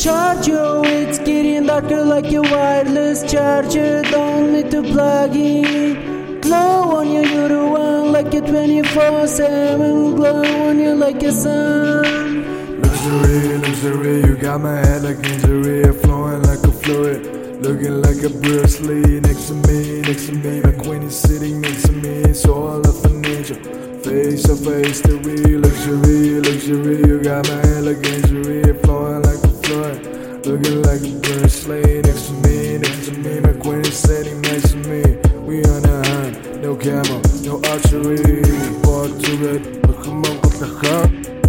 Charge yo, it's getting darker like your wireless charger. Don't need to plug in. Glow on you, you're the one like a 24/7. Glow on you like a sun. Luxury, luxury, you got my head like injury, flowing like a fluid, looking like a Bruce Lee. Next to me, my queen is sitting next to me. It's all of a nature, face of history. Luxury, luxury, you got my head like injury, flowing like a fluid, looking like a Bruce Lee. Next to me, my queen is sitting next to me. We on a hunt, no camo, no archery. Walk to it, come on, what the heck?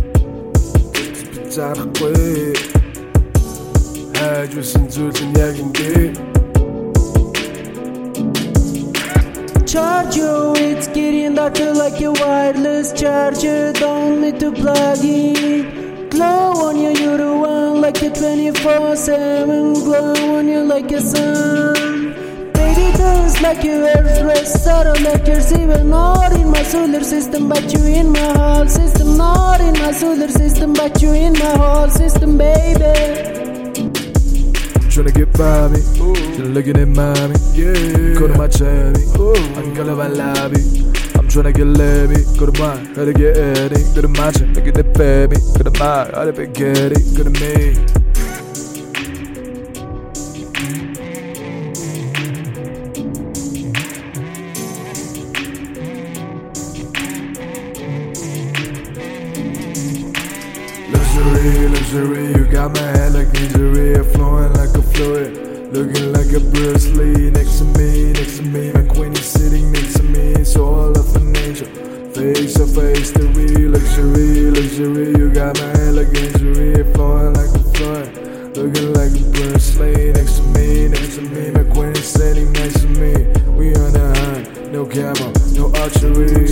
잘하고 해주신 주진 얘긴데. Charge yo, it's getting darker like your wireless charger. Don't need to plug in. Glow on you, you're the one like a 24/7. Glow on you like a sun. Baby, just like your earth rest, subtle like yours, even not in my solar system, but you in my whole system. Not in my solar system, but you in my whole system, baby. I'm tryna get by me, you're looking at mommy, yeah. Go to my cherry, I'm gonna my lobby. I'm tryna get labby, go to mine, gotta get Eddie. Go to my chin, look at that baby. Go to mine, gotta be getty, go to me. Luxury, luxury, you got my head like injury, flowing like a fluid, looking like a Bruce Lee. Next to me, my queen is sitting next to me. It's all of a nature, face of history. Luxury, luxury, you got my head like injury, flowing like a fluid, looking like a Bruce Lee. Next to me, my queen is sitting next to me. We on a hunt, no camo, no archery.